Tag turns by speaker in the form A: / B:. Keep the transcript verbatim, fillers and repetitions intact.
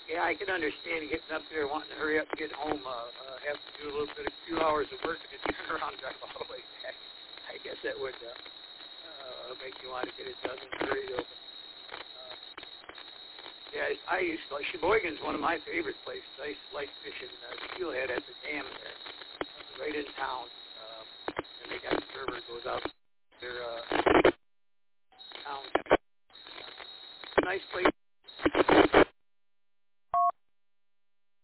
A: Yeah, I can understand getting up there, wanting to hurry up and get home, uh, uh, have to do a little bit, a few hours of work, and then turn around and drive all the way back. I guess that would uh, uh, make you want to get it done and hurry it over. Uh, yeah, I used to, Sheboygan's one of my favorite places. I used to like fishing uh, steelhead at the dam there, right in town. Um, and they got a server that goes out their uh, town. Nice place.